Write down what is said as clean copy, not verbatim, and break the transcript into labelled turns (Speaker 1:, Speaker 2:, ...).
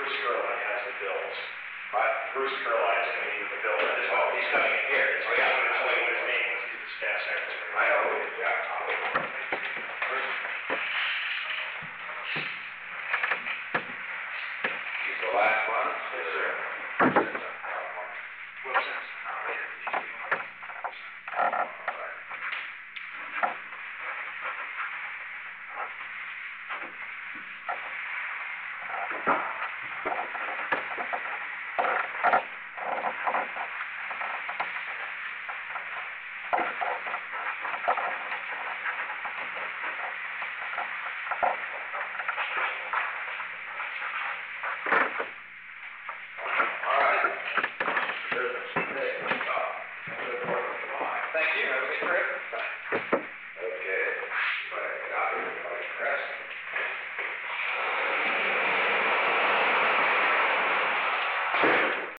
Speaker 1: Bruce Gerline has the bills.
Speaker 2: But,
Speaker 1: Bruce Gerline is coming in with the bill.
Speaker 2: oh, he's coming in here.
Speaker 1: So yeah, I'm going to tell you what his name was. He's the staff secretary.
Speaker 2: I know who it is, yeah. He's the last